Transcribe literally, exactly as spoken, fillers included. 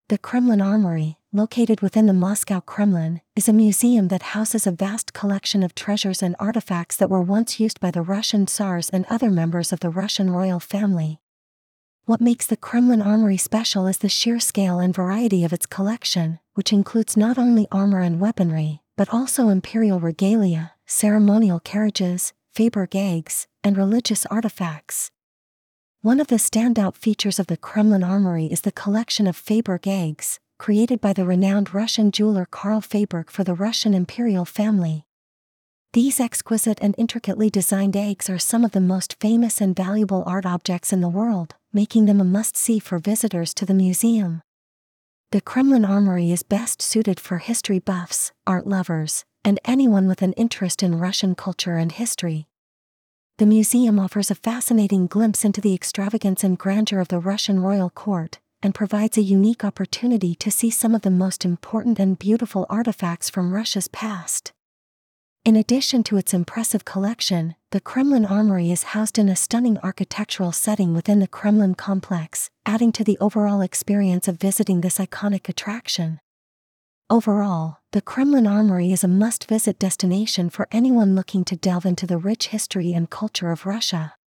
The Kremlin Armory, located within the Moscow Kremlin, is a museum that houses a vast collection of treasures and artifacts that were once used by the Russian Tsars and other members of the Russian royal family. What makes the Kremlin Armory special is the sheer scale and variety of its collection, which includes not only armor and weaponry, but also imperial regalia, ceremonial carriages, Freiburg eggs, and religious artifacts. One of the standout features of the Kremlin Armory is the collection of Freiburg eggs, created by the renowned Russian jeweler Karl Freiburg for the Russian imperial family. These exquisite and intricately designed eggs are some of the most famous and valuable art objects in the world, making them a must-see for visitors to the museum. The Kremlin Armory is best suited for history buffs, art lovers, and anyone with an interest in Russian culture and history. The museum offers a fascinating glimpse into the extravagance and grandeur of the Russian royal court, and provides a unique opportunity to see some of the most important and beautiful artifacts from Russia's past. In addition to its impressive collection, the Kremlin Armory is housed in a stunning architectural setting within the Kremlin complex, adding to the overall experience of visiting this iconic attraction. Overall, the Kremlin Armory is a must-visit destination for anyone looking to delve into the rich history and culture of Russia.